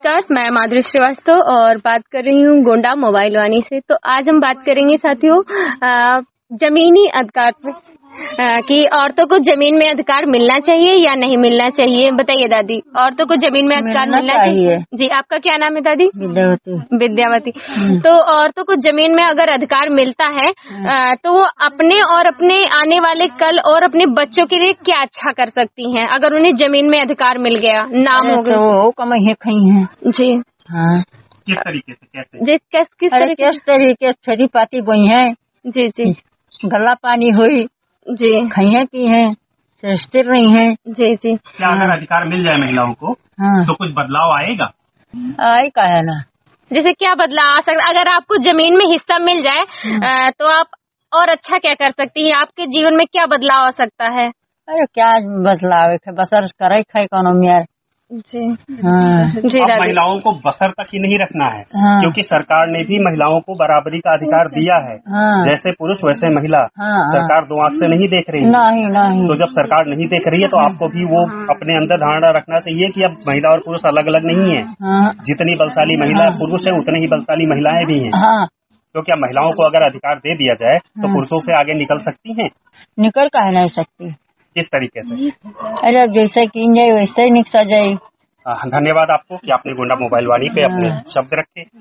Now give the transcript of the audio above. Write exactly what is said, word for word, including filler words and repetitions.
नमस्कार, मैं माधुरी श्रीवास्तव और बात कर रही हूँ गोंडा मोबाइल वाणी से। तो आज हम बात करेंगे साथियों जमीनी अधिकार पर कि औरतों को जमीन में अधिकार मिलना चाहिए या नहीं मिलना चाहिए। बताइए दादी, औरतों को जमीन में अधिकार मिलना, मिलना चाहिए।, चाहिए जी। आपका क्या नाम है दादी? विद्यावती। विद्यावती। तो औरतों को जमीन में अगर अधिकार मिलता है तो वो अपने और अपने आने वाले कल और अपने बच्चों के लिए क्या अच्छा कर सकती हैं अगर उन्हें जमीन में अधिकार मिल गया? नाम हो गया वो कमाई खई है जी। हाँ, किस तरीके से? कैसे? जी किस किस तरीके किस तरीके से खेती पाती बोई है जी जी। गला पानी हुई जी, खैया की है स्थिर नहीं है जी जी। क्या अगर अधिकार मिल जाए महिलाओं को हाँ। तो कुछ बदलाव आएगा? आई का है ना, जैसे क्या बदलाव आ सकता? अगर आपको जमीन में हिस्सा मिल जाए तो आप और अच्छा क्या कर सकती हैं? आपके जीवन में क्या बदलाव आ सकता है? अरे क्या बदलाव है, बसर करे खाई इकोनॉमी यार जी। हाँ। जी अब महिलाओं को बसर तक ही नहीं रखना है। हाँ। क्योंकि सरकार ने भी महिलाओं को बराबरी का अधिकार दिया है। हाँ। जैसे पुरुष वैसे महिला। हाँ। सरकार दो आंख से नहीं देख रही है। नहीं नहीं। तो जब सरकार नहीं देख रही है तो आपको भी वो अपने अंदर धारणा रखना चाहिए कि अब महिला और पुरुष अलग अलग नहीं है। हाँ। जितनी बलशाली महिला पुरुष है उतनी ही बलशाली महिलाएं भी हैं। हाँ। तो क्या महिलाओं को अगर अधिकार दे दिया जाए तो पुरुषों से आगे निकल सकती हैं? निकल का नहीं सकती। किस तरीके से? अरे जैसे की जाए वैसे ही निकल जाये। धन्यवाद आपको कि आपने गोंडा मोबाइल वाणी पे अपने शब्द रखे।